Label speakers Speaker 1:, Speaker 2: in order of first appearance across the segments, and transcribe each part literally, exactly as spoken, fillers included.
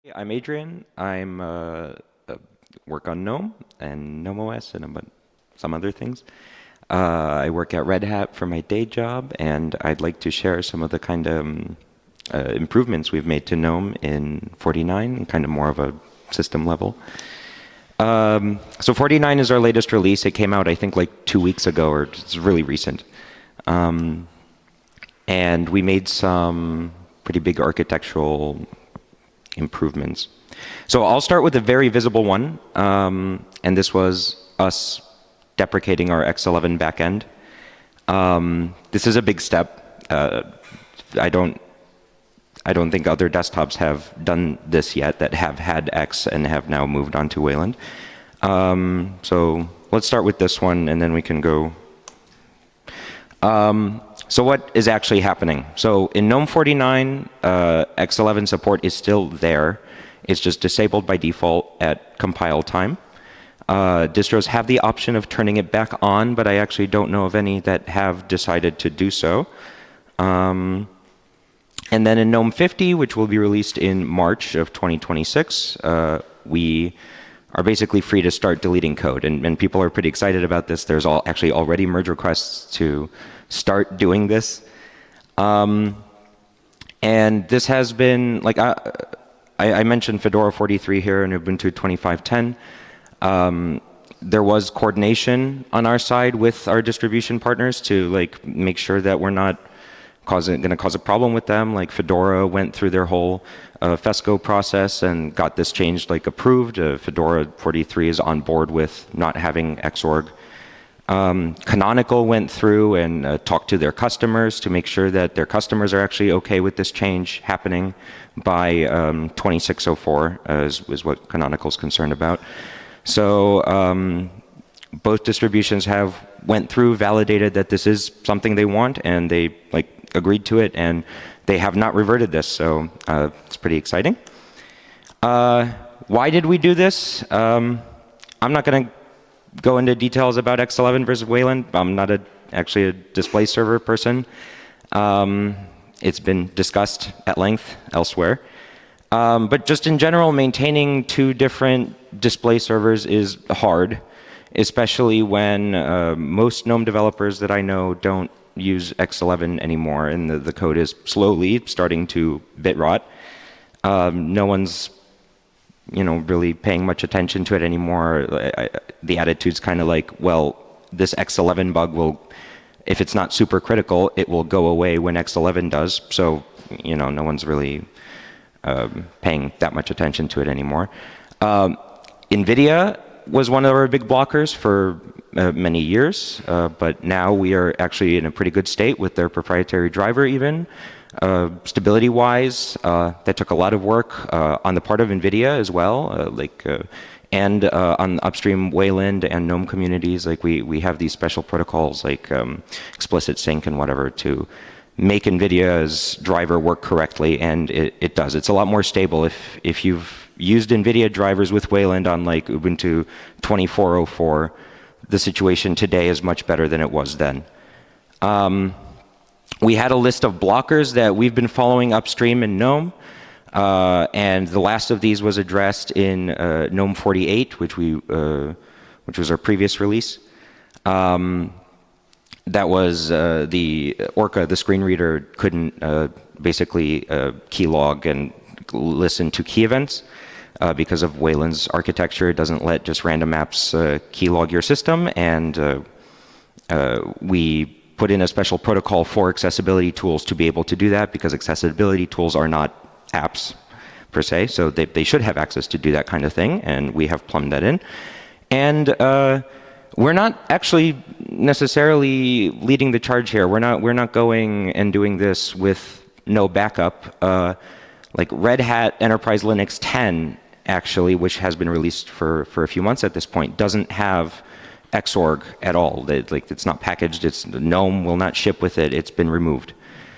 Speaker 1: I'm Adrian. I'm uh, uh, work on GNOME and GNOME O S and a bun- some other things. Uh, I work at Red Hat for my day job, and I'd like to share some of the kind of um, uh, improvements we've made to GNOME in forty-nine, and kind of more of a system level. Um, so forty-nine is our latest release. It came out, I think, like two weeks ago, or it's really recent. Um, and we made some pretty big architectural improvements. So I'll start with a very visible one, um, and this was us deprecating our X eleven backend. Um, this is a big step. Uh, I don't, I don't think other desktops have done this yet that have had X and have now moved on to Wayland. Um, so let's start with this one, and then we can go. Um, so what is actually happening? So in GNOME forty-nine, uh, X eleven support is still there. It's just disabled by default at compile time. Uh, distros have the option of turning it back on, but I actually don't know of any that have decided to do so. Um, and then in GNOME fifty, which will be released in March of twenty twenty-six, uh, we are basically free to start deleting code. And, and people are pretty excited about this. There's all, actually already merge requests to start doing this. Um, and this has been, like, I, I, I mentioned Fedora forty-three here and Ubuntu twenty-five ten. Um, there was coordination on our side with our distribution partners to like make sure that we're not causing going to cause a problem with them. Like Fedora went through their whole uh, FESCO process and got this changed, like approved. Uh, Fedora forty-three is on board with not having Xorg. Um, Canonical went through and uh, talked to their customers to make sure that their customers are actually okay with this change happening by um, twenty-six oh four, uh, is, is what Canonical is concerned about. So um, both distributions have went through, validated that this is something they want, and they like agreed to it, and they have not reverted this. So uh, it's pretty exciting. Uh, why did we do this? Um, I'm not going to go into details about X eleven versus Wayland. I'm not a, actually a display server person. Um, it's been discussed at length elsewhere. Um, but just in general, maintaining two different display servers is hard, especially when uh, most GNOME developers that I know don't use X eleven anymore, and the, the code is slowly starting to bit rot. Um, no one's you know, really paying much attention to it anymore. I, I, the attitude's kind of like, well, this X eleven bug will, if it's not super critical, it will go away when X eleven does. So, you know, no one's really um, paying that much attention to it anymore. Um, NVIDIA was one of our big blockers for uh, many years, uh, but now we are actually in a pretty good state with their proprietary driver even. Uh, Stability-wise, uh, that took a lot of work uh, on the part of NVIDIA as well, uh, like, uh, and uh, on upstream Wayland and GNOME communities. Like we we have these special protocols like um, explicit sync and whatever to make NVIDIA's driver work correctly, and it, it does. It's a lot more stable. If if you've used NVIDIA drivers with Wayland on like Ubuntu twenty-four oh four, the situation today is much better than it was then. Um, We had a list of blockers that we've been following upstream in GNOME, uh, and the last of these was addressed in uh, GNOME forty-eight, which we, uh, which was our previous release. Um, that was uh, the Orca, the screen reader, couldn't uh, basically uh, keylog and listen to key events uh, because of Wayland's architecture. It doesn't let just random apps uh, keylog your system, and uh, uh, we put in a special protocol for accessibility tools to be able to do that, because accessibility tools are not apps per se, so they, they should have access to do that kind of thing, and we have plumbed that in. And uh, we're not actually necessarily leading the charge here. We're not, we're not going and doing this with no backup. Uh, like Red Hat Enterprise Linux ten, actually, which has been released for, for a few months at this point, doesn't have Xorg at all. They, like, it's not packaged. It's GNOME will not ship with it. It's been removed.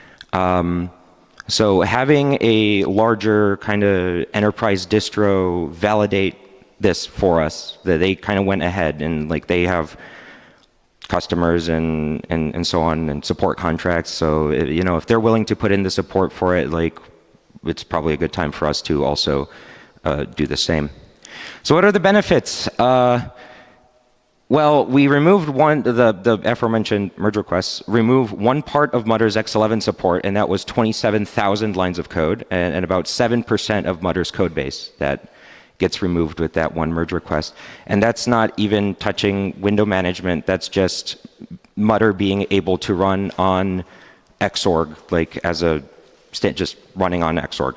Speaker 1: Um, so having a larger kind of enterprise distro validate this for us, that they kind of went ahead and like they have customers and, and, and so on and support contracts. So, you know, if they're willing to put in the support for it, like it's probably a good time for us to also uh, do the same. So what are the benefits? Uh, well, we removed one, the, the aforementioned merge requests, remove one part of Mutter's X eleven support, and that was twenty-seven thousand lines of code, and, and about seven percent of Mutter's code base that gets removed with that one merge request. And that's not even touching window management. That's just Mutter being able to run on Xorg, like as a just running on Xorg.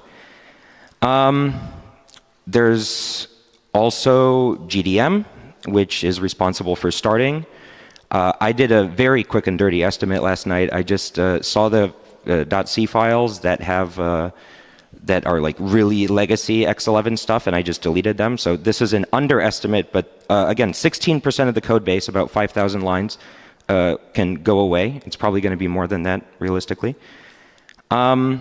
Speaker 1: Um, there's also G D M, which is responsible for starting. Uh, I did a very quick and dirty estimate last night. I just uh, saw the uh, .c files that have uh, that are like really legacy X eleven stuff, and I just deleted them. So this is an underestimate, but uh, again, sixteen percent of the code base, about five thousand lines, uh, can go away. It's probably going to be more than that, realistically. Um,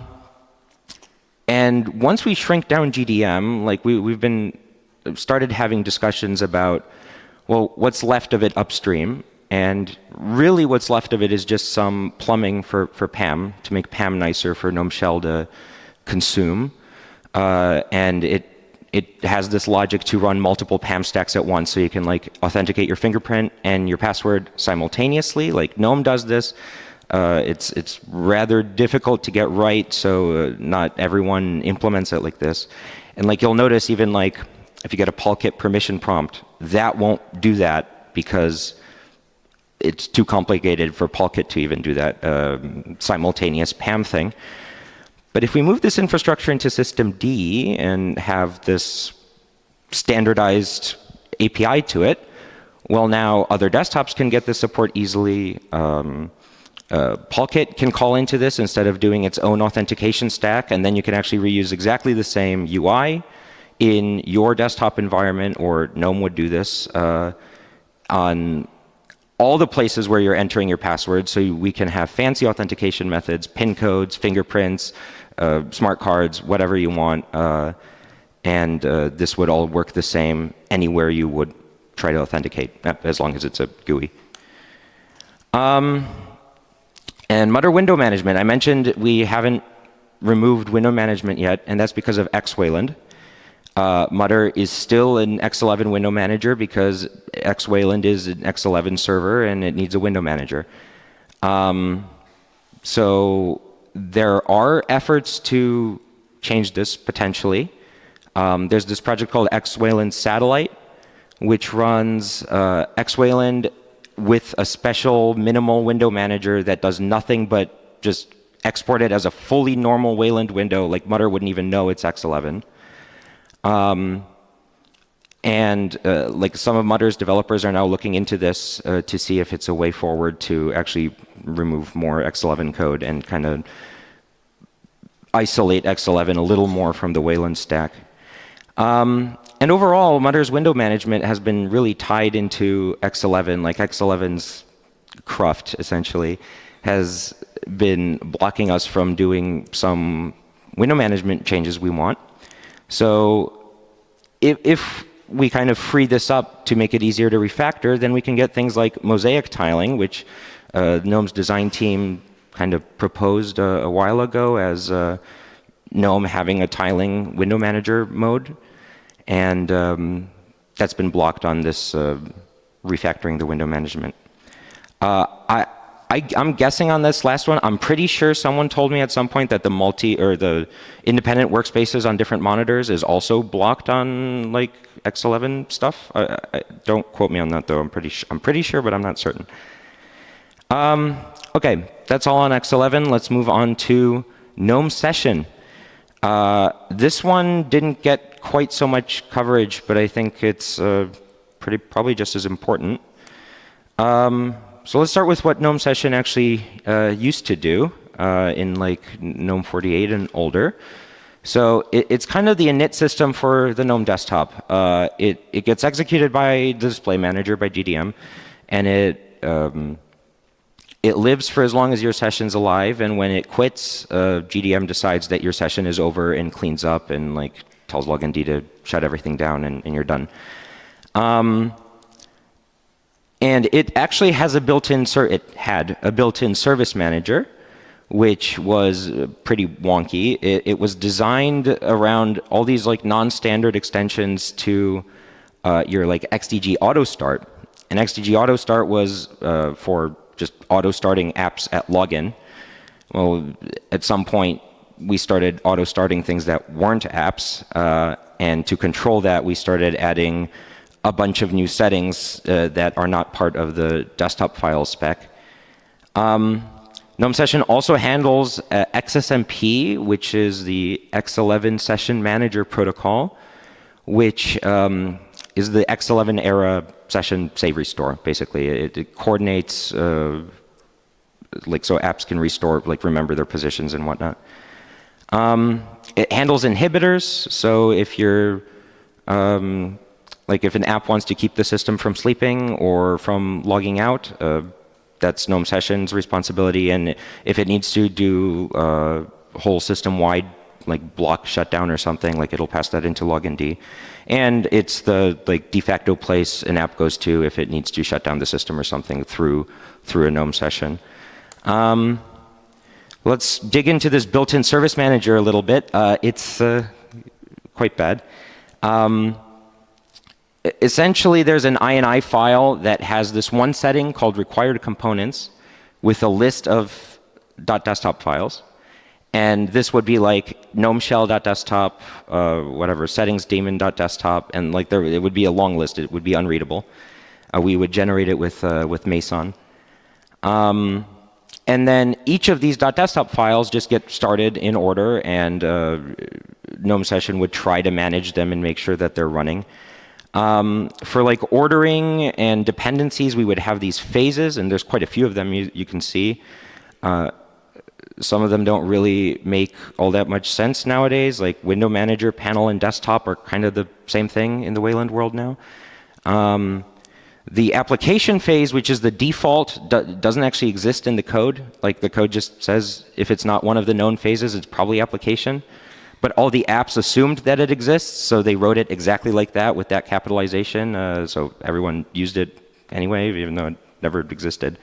Speaker 1: and once we shrink down G D M, like we, we've been started having discussions about, well, what's left of it upstream. And really what's left of it is just some plumbing for, for P A M, to make P A M nicer for GNOME Shell to consume. Uh, and it it has this logic to run multiple P A M stacks at once, so you can like authenticate your fingerprint and your password simultaneously. Like GNOME does this. Uh, it's it's rather difficult to get right, so uh, not everyone implements it like this. And like you'll notice, even like if you get a Polkit permission prompt, that won't do that because it's too complicated for Polkit to even do that um, simultaneous P A M thing. But if we move this infrastructure into System D and have this standardized A P I to it, well, now other desktops can get this support easily. Um, uh, Polkit can call into this instead of doing its own authentication stack, and then you can actually reuse exactly the same U I in your desktop environment, or GNOME would do this uh, on all the places where you're entering your password. So we can have fancy authentication methods, PIN codes, fingerprints, uh, smart cards, whatever you want. Uh, and uh, this would all work the same anywhere you would try to authenticate, as long as it's a G U I. Um, and Mutter window management. I mentioned we haven't removed window management yet, and that's because of X Wayland. Uh, Mutter is still an X eleven window manager because X Wayland is an X eleven server and it needs a window manager. Um, so there are efforts to change this potentially. Um, there's this project called X Wayland Satellite, which runs uh, X Wayland with a special minimal window manager that does nothing but just export it as a fully normal Wayland window. Like Mutter wouldn't even know it's X eleven. Um, and uh, like some of Mutter's developers are now looking into this uh, to see if it's a way forward to actually remove more X eleven code and kind of isolate X eleven a little more from the Wayland stack. Um, and overall, Mutter's window management has been really tied into X eleven. Like X eleven's cruft, essentially, has been blocking us from doing some window management changes we want. So if, if we kind of free this up to make it easier to refactor, then we can get things like mosaic tiling, which uh, GNOME's design team kind of proposed a, a while ago as uh, GNOME having a tiling window manager mode. And um, that's been blocked on this uh, refactoring the window management. Uh, I, I, I'm guessing on this last one, I'm pretty sure someone told me at some point that the multi or the independent workspaces on different monitors is also blocked on like X eleven stuff. I, I, don't quote me on that though. I'm pretty I'm pretty sure, but I'm not certain. Um, okay, that's all on X eleven. Let's move on to GNOME Session. Uh, this one didn't get quite so much coverage, but I think it's uh, pretty probably just as important. Um, So let's start with what GNOME Session actually uh, used to do uh, in like GNOME forty-eight and older. So it, it's kind of the init system for the GNOME desktop. Uh, it, it gets executed by the display manager, by G D M, and it, um, it lives for as long as your session's alive, and when it quits, uh, G D M decides that your session is over and cleans up and like tells login D to shut everything down and, and you're done. Um, And it actually has a built-in, it had a built-in service manager, which was pretty wonky. It, it was designed around all these like non-standard extensions to uh, your like X D G auto start. And X D G auto start was uh, for just auto starting apps at login. Well, at some point we started auto starting things that weren't apps, uh, and to control that we started adding a bunch of new settings uh, that are not part of the desktop file spec. Um, GNOME Session also handles uh, X S M P, which is the X eleven Session Manager protocol, which um, is the X eleven era session save restore. Basically, it, it coordinates uh, like so apps can restore, like remember their positions and whatnot. Um, it handles inhibitors, so if you're um, like if an app wants to keep the system from sleeping or from logging out, uh, that's GNOME Session's responsibility. And if it needs to do uh, whole system-wide like block shutdown or something, like it'll pass that into login-D. And it's the like de facto place an app goes to if it needs to shut down the system or something through through a GNOME Session. Um, let's dig into this built-in service manager a little bit. Uh, it's uh, quite bad. Um, essentially, there's an I N I file that has this one setting called required components with a list of .desktop files. And this would be like gnome shell.desktop, uh, whatever, settings daemon.desktop, and like there, it would be a long list. It would be unreadable. Uh, we would generate it with, uh, with Meson. Um, and then each of these .desktop files just get started in order, and uh, GNOME Session would try to manage them and make sure that they're running. Um, for like ordering and dependencies, we would have these phases, and there's quite a few of them you, you can see. Uh, Some of them don't really make all that much sense nowadays. Like Window Manager, Panel, and Desktop are kind of the same thing in the Wayland world now. Um, the application phase, which is the default, do doesn't actually exist in the code. Like the code just says if it's not one of the known phases, it's probably application. But all the apps assumed that it exists, so they wrote it exactly like that with that capitalization. Uh, so everyone used it anyway, even though it never existed.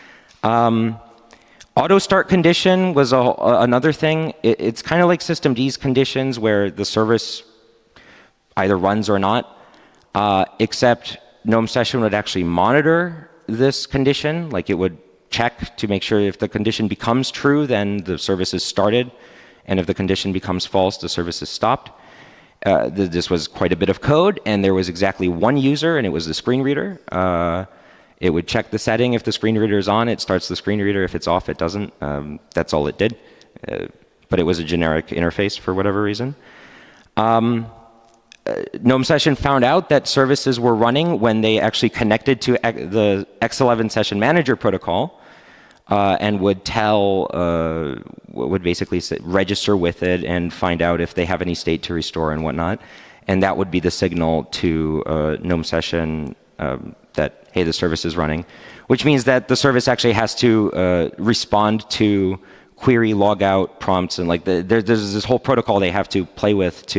Speaker 1: Um, Auto start condition was a, another thing. It, it's kind of like systemd's conditions where the service either runs or not, uh, except GNOME Session would actually monitor this condition. Like it would check to make sure if the condition becomes true, then the service is started. And if the condition becomes false, the service is stopped. Uh, th this was quite a bit of code, and there was exactly one user, and it was the screen reader. Uh, It would check the setting. If the screen reader is on, it starts the screen reader. If it's off, it doesn't. Um, that's all it did. Uh, but it was a generic interface for whatever reason. Um, uh, GNOME Session found out that services were running when they actually connected to the X eleven Session Manager protocol uh, and would tell, uh, would basically register with it and find out if they have any state to restore and whatnot. And that would be the signal to uh, GNOME Session um, that, hey, the service is running, which means that the service actually has to uh, respond to query logout prompts, and like the, there, there's this whole protocol they have to play with to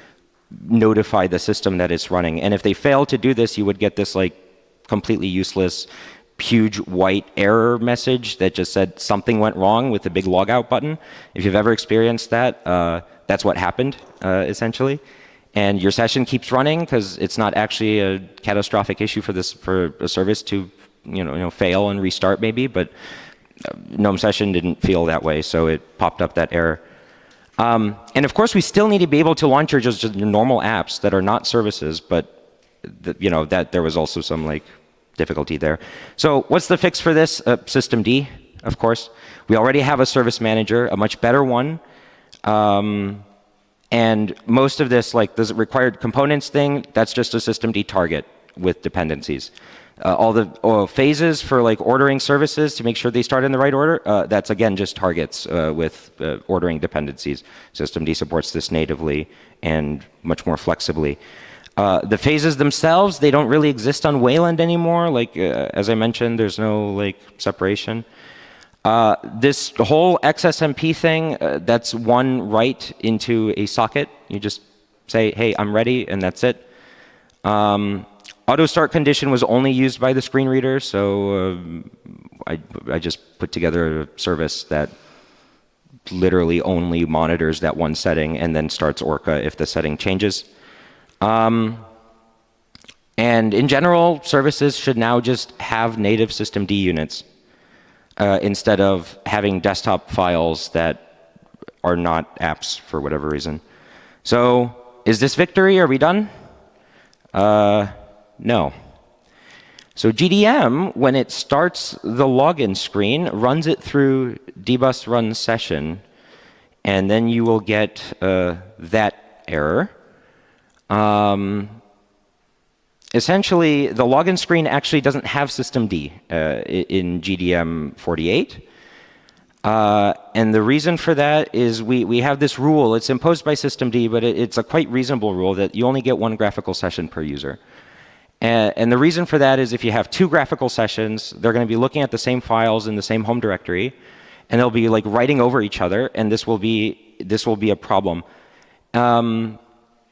Speaker 1: notify the system that it's running. And if they fail to do this, you would get this like completely useless, huge white error message that just said something went wrong with the big logout button. If you've ever experienced that, uh, that's what happened, uh, essentially. And your session keeps running because it's not actually a catastrophic issue for this for a service to you know, you know fail and restart maybe, but GNOME Session didn't feel that way, so it popped up that error. Um, and of course, we still need to be able to launch your just, just normal apps that are not services, but the, you know that there was also some like difficulty there. So what's the fix for this? Uh, systemd, of course. We already have a service manager, a much better one. Um, And most of this, like the required components thing, that's just a systemd target with dependencies. Uh, all the uh, phases for like ordering services to make sure they start in the right order, uh, that's again just targets uh, with uh, ordering dependencies. Systemd supports this natively and much more flexibly. Uh, the phases themselves, they don't really exist on Wayland anymore. Like uh, as I mentioned, there's no like separation. Uh, this whole X S M P thing, uh, that's one write into a socket. You just say, hey, I'm ready, and that's it. Um, auto start condition was only used by the screen reader, so uh, I, I just put together a service that literally only monitors that one setting and then starts Orca if the setting changes. Um, and in general, services should now just have native systemd units uh, instead of having desktop files that are not apps for whatever reason. So is this victory? Are we done? Uh, no. So G D M, when it starts the login screen, runs it through dbus run session, and then you will get uh, that error. Um, essentially, the login screen actually doesn't have systemd uh, in G D M forty-eight. Uh, and the reason for that is we, we have this rule. It's imposed by systemd, but it, it's a quite reasonable rule that you only get one graphical session per user. And, and the reason for that is if you have two graphical sessions, they're going to be looking at the same files in the same home directory, and they'll be like writing over each other, and this will be, this will be a problem. Um,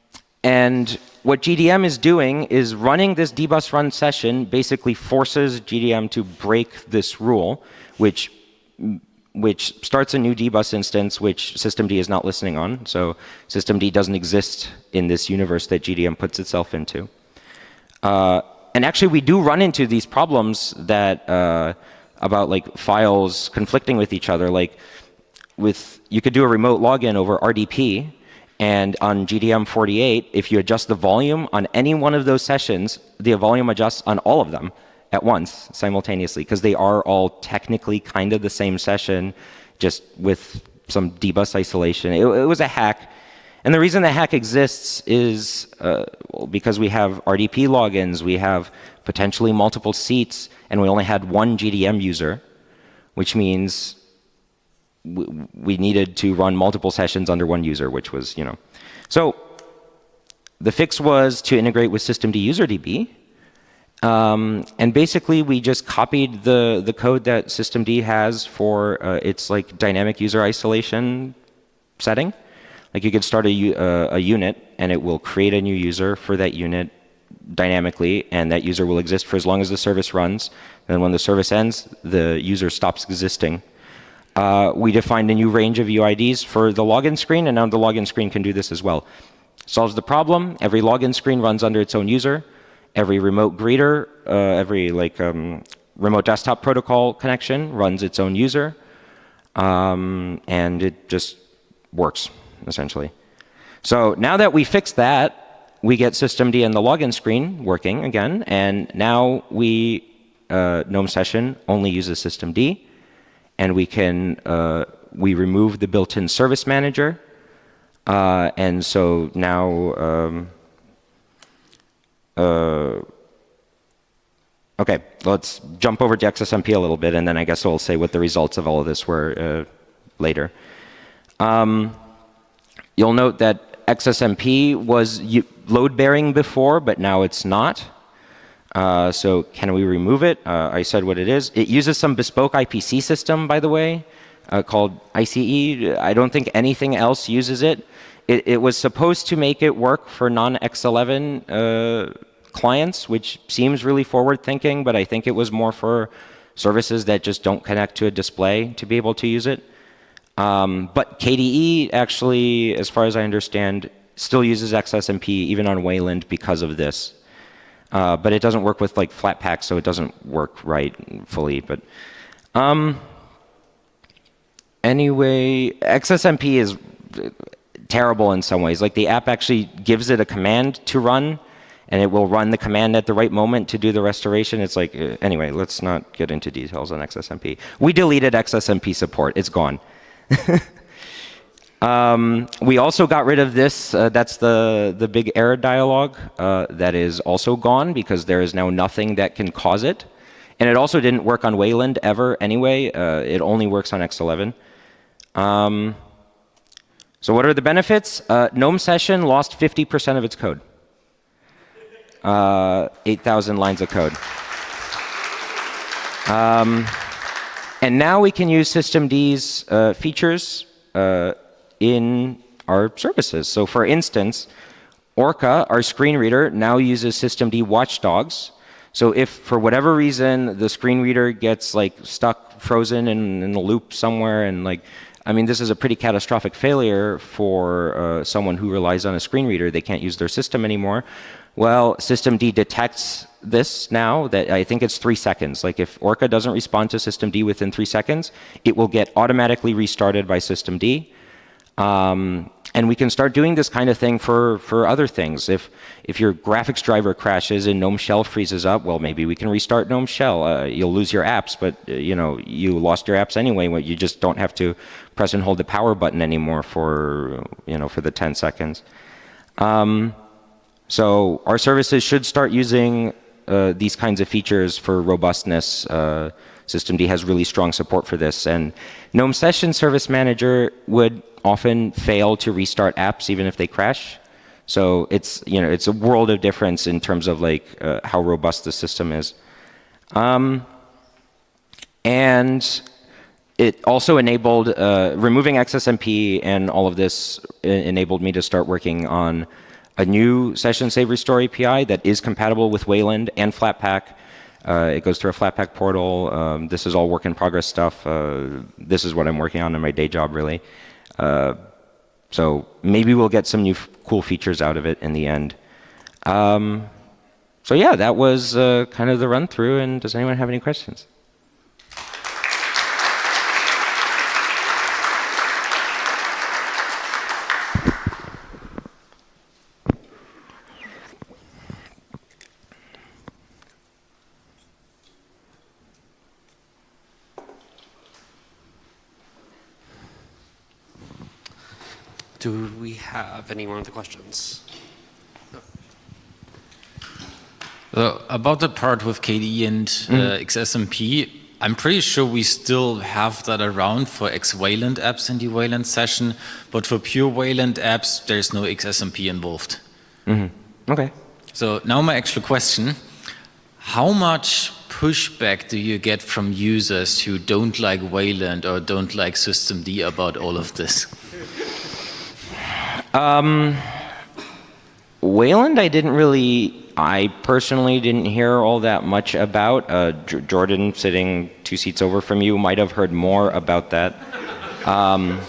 Speaker 1: and what G D M is doing is running this dbus run session basically forces G D M to break this rule, which which starts a new dbus instance, which systemd is not listening on. So systemd doesn't exist in this universe that G D M puts itself into. Uh, and actually, we do run into these problems that uh, about like files conflicting with each other. Like with, you could do a remote login over R D P, and on G D M forty-eight, if you adjust the volume on any one of those sessions, the volume adjusts on all of them at once, simultaneously, because they are all technically kind of the same session, just with some dbus isolation. It, it was a hack. And the reason the hack exists is uh, well, because we have R D P logins, we have potentially multiple seats, and we only had one G D M user, which means we, we needed to run multiple sessions under one user, which was, you know. So the fix was to integrate with systemd userdb. Um, and basically, we just copied the, the code that systemd has for uh, its like dynamic user isolation setting. Like you could start a, uh, a unit, and it will create a new user for that unit dynamically, and that user will exist for as long as the service runs. And when the service ends, the user stops existing. Uh, we defined a new range of U I Ds for the login screen, and now the login screen can do this as well. Solves the problem. Every login screen runs under its own user. Every remote greeter, uh, every like um, remote desktop protocol connection runs its own user, um, and it just works essentially. So now that we fixed that, we get systemd and the login screen working again, and now we uh, GNOME session only uses systemd, and we can uh, we remove the built-in service manager, uh, and so now. Um, Uh, okay, let's jump over to X S M P a little bit, and then I guess we'll say what the results of all of this were uh, later. Um, you'll note that X S M P was load-bearing before, but now it's not. Uh, so can we remove it? Uh, I said what it is. It uses some bespoke I P C system, by the way, uh, called I C E. I don't think anything else uses it. It, it was supposed to make it work for non X eleven uh, clients, which seems really forward-thinking, but I think it was more for services that just don't connect to a display to be able to use it. Um, but K D E actually, as far as I understand, still uses X S M P even on Wayland because of this. Uh, but it doesn't work with like Flatpak, so it doesn't work right fully. But um, anyway, X S M P is terrible in some ways. Like the app actually gives it a command to run, and it will run the command at the right moment to do the restoration. It's like, uh, anyway, let's not get into details on X S M P. We deleted X S M P support. It's gone. um, we also got rid of this. Uh, that's the, the big error dialog. Uh, that is also gone because there is now nothing that can cause it. And it also didn't work on Wayland ever anyway. Uh, it only works on X eleven. Um, So what are the benefits? Uh, GNOME session lost fifty percent of its code. Uh, eight thousand lines of code. Um, and now we can use systemd's uh, features uh, in our services. So for instance, Orca, our screen reader, now uses systemd watchdogs. So if for whatever reason the screen reader gets like stuck, frozen in, in a loop somewhere, and like I mean, this is a pretty catastrophic failure for uh, someone who relies on a screen reader. They can't use their system anymore. Well, systemd detects this now, that I think it's three seconds. Like if Orca doesn't respond to systemd within three seconds, it will get automatically restarted by systemd. Um, and we can start doing this kind of thing for, for other things. If, if your graphics driver crashes and GNOME Shell freezes up, well, maybe we can restart GNOME Shell. Uh, you'll lose your apps, but uh, you know, you lost your apps anyway. You just don't have to press and hold the power button anymore for, you know, for the ten seconds. Um, so our services should start using uh, these kinds of features for robustness. Uh, systemd has really strong support for this. And GNOME Session Service Manager would often fail to restart apps even if they crash. So it's, you know, it's a world of difference in terms of like uh, how robust the system is. Um, and it also enabled, uh, removing X S M P and all of this enabled me to start working on a new session save restore A P I that is compatible with Wayland and Flatpak. Uh, it goes through a Flatpak portal. Um, this is all work in progress stuff. Uh, this is what I'm working on in my day job, really. Uh, so maybe we'll get some new f cool features out of it in the end. Um, so yeah, that was uh, kind of the run through. And does anyone have any questions?
Speaker 2: Do we have any more other questions?
Speaker 3: So about the part with K D E and uh, mm. X S M P, I'm pretty sure we still have that around for X-Wayland apps in the Wayland session, but for pure Wayland apps, there's no X S M P involved.
Speaker 1: Mm-hmm. Okay.
Speaker 3: So now my actual question, how much pushback do you get from users who don't like Wayland or don't like systemd about all of this?
Speaker 1: Um, Wayland, I didn't really, I personally didn't hear all that much about. Uh, J Jordan, sitting two seats over from you, might have heard more about that. Um,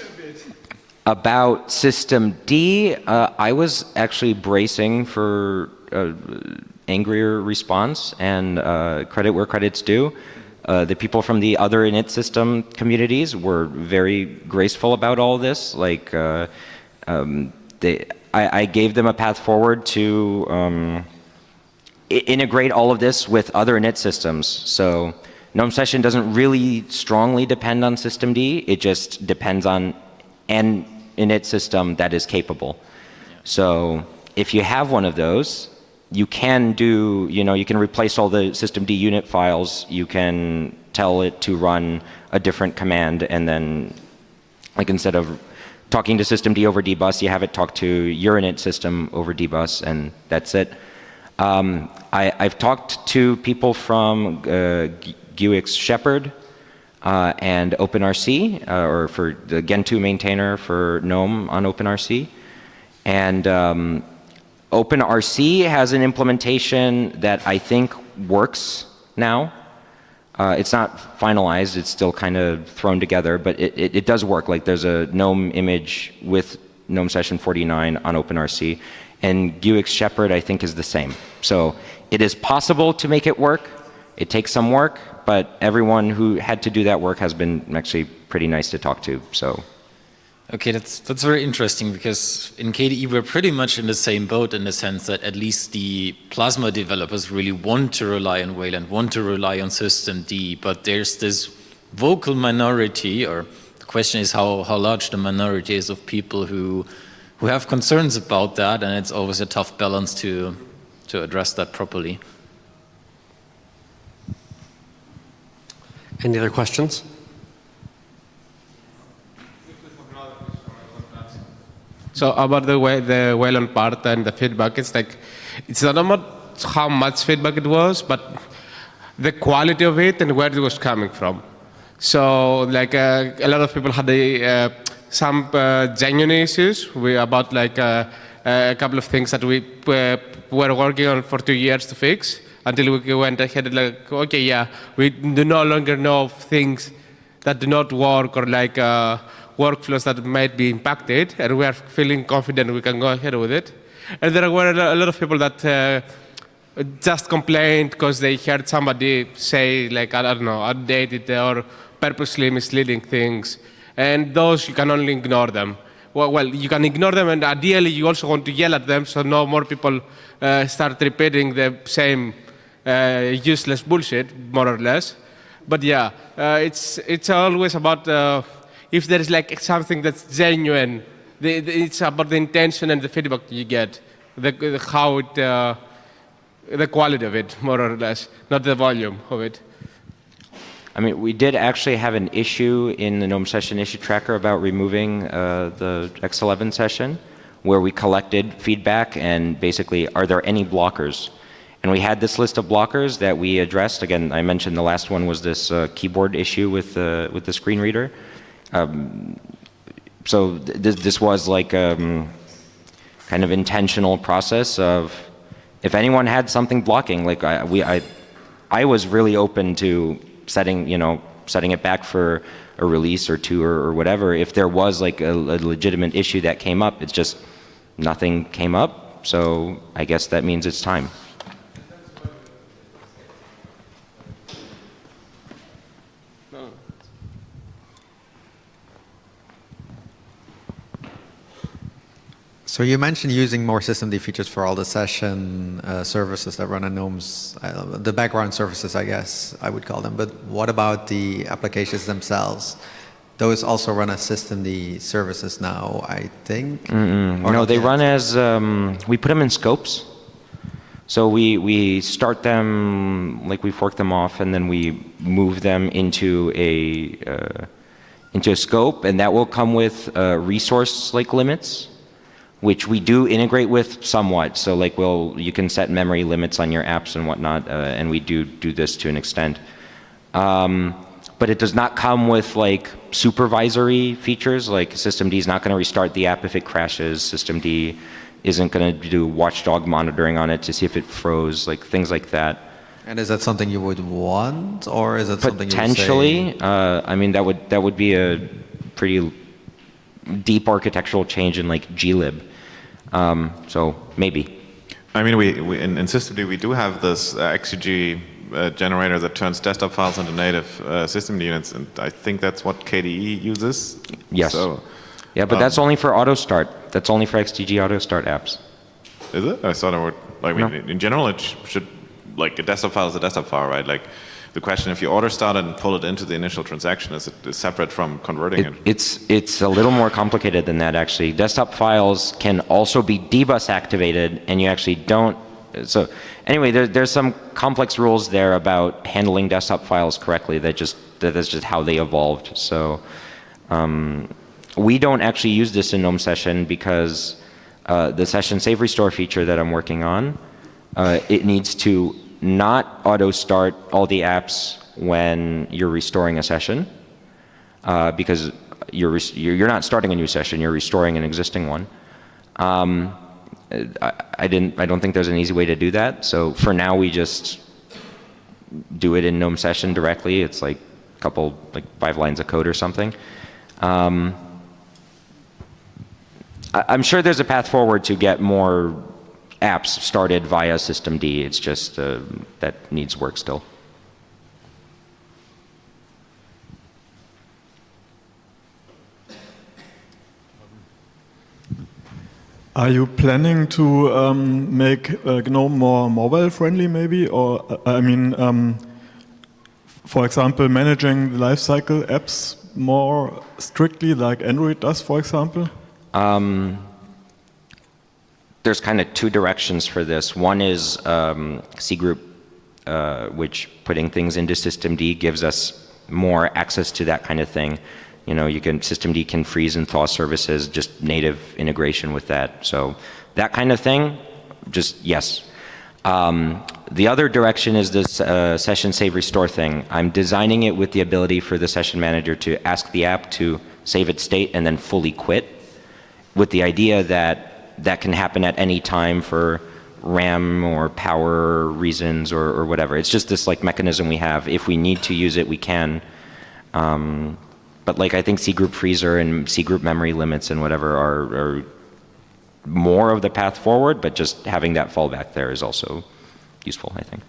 Speaker 1: about systemd, uh, I was actually bracing for uh, angrier response, and uh, credit where credit's due. Uh, the people from the other init system communities were very graceful about all this. Like, uh, Um, they, I, I gave them a path forward to um, integrate all of this with other init systems. So GNOME Session doesn't really strongly depend on systemd. It just depends on an init system that is capable. Yeah. So if you have one of those, you can do, you know, you can replace all the systemd unit files. You can tell it to run a different command, and then, like, instead of talking to systemd over dbus, you have it talk to your init system over dbus, and that's it. Um, I, I've talked to people from uh, Guix Shepherd uh, and OpenRC, uh, or for the Gentoo maintainer for GNOME on OpenRC. And um, OpenRC has an implementation that I think works now. Uh, it's not finalized, it's still kind of thrown together, but it, it, it does work. Like, there's a GNOME image with GNOME Session forty-nine on OpenRC, and Guix Shepherd, I think, is the same. So it is possible to make it work. It takes some work, but everyone who had to do that work has been actually pretty nice to talk to. So.
Speaker 3: Okay, that's, that's very interesting, because in K D E we're pretty much in the same boat, in the sense that at least the Plasma developers really want to rely on Wayland, want to rely on systemd, but there's this vocal minority, or the question is how, how large the minority is of people who, who have concerns about that, and it's always a tough balance to, to address that properly.
Speaker 2: Any other questions?
Speaker 4: So about the way the Wayland part and the feedback, it's like, it's not about how much feedback it was, but the quality of it and where it was coming from. So like uh, a lot of people had a, uh, some uh, genuine issues we, about like uh, a couple of things that we uh, were working on for two years to fix, until we went ahead and like, okay, yeah, we do no longer know of things that do not work or like uh, workflows that might be impacted, and we are feeling confident we can go ahead with it. And there were a lot of people that uh, just complained because they heard somebody say, like, I don't know, outdated or purposely misleading things. And those, you can only ignore them. Well, well, you can ignore them, and ideally you also want to yell at them so no more people uh, start repeating the same uh, useless bullshit, more or less. But yeah, uh, it's, it's always about uh, if there is like something that's genuine, the, the, it's about the intention and the feedback you get, the, the, how it, uh, the quality of it, more or less, not the volume of it.
Speaker 1: I mean, we did actually have an issue in the GNOME session issue tracker about removing uh, the X eleven session, where we collected feedback and basically, are there any blockers? And we had this list of blockers that we addressed. Again, I mentioned the last one was this uh, keyboard issue with, uh, with the screen reader. Um, so th this was like a um, kind of intentional process of, if anyone had something blocking, like I, we, I, I was really open to setting, you know, setting it back for a release or two or, or whatever. If there was like a, a legitimate issue that came up, it's just nothing came up. So I guess that means it's time.
Speaker 5: So you mentioned using more systemd features for all the session uh, services that run on GNOME's, uh, the background services, I guess I would call them. But what about the applications themselves? Those also run as systemd services now, I think?
Speaker 1: Mm-mm. No, they yet? run as, um, we put them in scopes. So we, we start them, like we fork them off, and then we move them into a, uh, into a scope, and that will come with uh, resource like limits, which we do integrate with somewhat. So like we'll, you can set memory limits on your apps and whatnot, uh, and we do do this to an extent. Um, but it does not come with like supervisory features, like systemd is not going to restart the app if it crashes. Systemd isn't going to do watchdog monitoring on it to see if it froze, like things like that.
Speaker 5: And is that something you would want, or is it something you would say?
Speaker 1: Potentially, uh, I mean, that would, that would be a pretty deep architectural change in like glib. Um, so maybe.
Speaker 6: I mean, we, we in, in systemd we do have this uh, X C G uh, generator that turns desktop files into native uh, systemd units, and I think that's what K D E uses.
Speaker 1: Yes.
Speaker 6: So,
Speaker 1: yeah, but
Speaker 6: um,
Speaker 1: that's only for auto start. That's only for X T G auto start apps.
Speaker 6: Is it? I thought it would. I mean,
Speaker 1: No.
Speaker 6: in general, it sh should, like a desktop file is a desktop file, right? Like. The question, if you auto start it and pull it into the initial transaction, is it is separate from converting
Speaker 1: It,
Speaker 6: it?
Speaker 1: it's, it's a little more complicated than that, actually. Desktop files can also be dbus activated, and you actually don't. So anyway, there, there's some complex rules there about handling desktop files correctly. That just that, that's just how they evolved. So um, we don't actually use this in GNOME Session because uh, the session save restore feature that I'm working on, uh, it needs to not auto start all the apps when you're restoring a session, uh, because you're, you're not starting a new session, you're restoring an existing one. Um, I, I, didn't, I don't think there's an easy way to do that. So for now, we just do it in GNOME Session directly. It's like a couple, like five lines of code or something. Um, I, I'm sure there's a path forward to get more apps started via systemd. It's just uh, that needs work still.
Speaker 7: Are you planning to um, make uh, GNOME more mobile friendly maybe? Or, uh, I mean, um, for example, managing the lifecycle apps more strictly like Android does, for example? Um, There's kind of two directions for this. One is um, cgroup, uh, which putting things into systemd gives us more access to that kind of thing. You know, you can systemd can freeze and thaw services, just native integration with that. So that kind of thing, just yes. Um, the other direction is this uh, session save restore thing. I'm designing it with the ability for the session manager to ask the app to save its state and then fully quit, with the idea that that can happen at any time for RAM or power reasons or, or whatever. It's just this like mechanism we have. If we need to use it, we can.
Speaker 1: Um, but like I think C group freezer and C group memory limits and whatever are, are more of the path forward, but just having that fallback there is also useful, I think.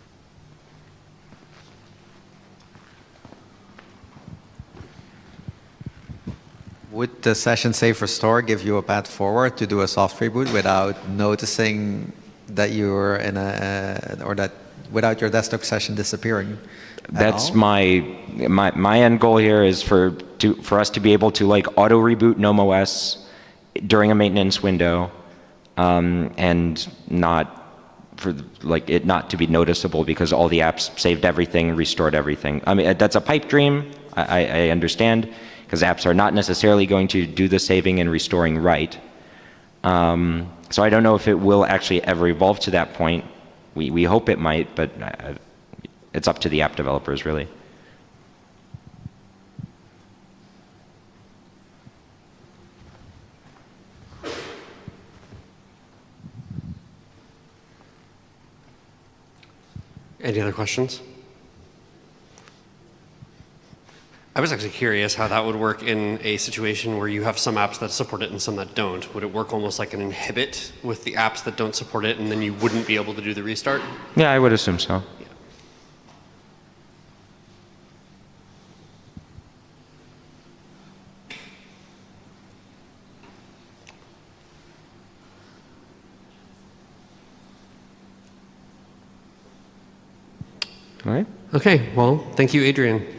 Speaker 5: Would the session save restore give you a path forward to do a soft reboot without noticing that you're in a, uh, or that without your desktop session disappearing? at
Speaker 1: That's
Speaker 5: all?
Speaker 1: my, my, my end goal here is for, to, for us to be able to like auto reboot GNOME O S during a maintenance window, um, and not for the- like it not to be noticeable because all the apps saved everything, restored everything. I mean, that's a pipe dream, I, I I understand, because apps are not necessarily going to do the saving and restoring right. Um, so I don't know if it will actually ever evolve to that point. We, we hope it might, but uh, it's up to the app developers, really.
Speaker 2: Any other questions? I was actually curious how that would work in a situation where you have some apps that support it and some that don't. Would it work almost like an inhibit with the apps that don't support it, and then you wouldn't be able to do the restart?
Speaker 1: Yeah, I would assume so. All right.
Speaker 2: Okay, well, thank you, Adrian.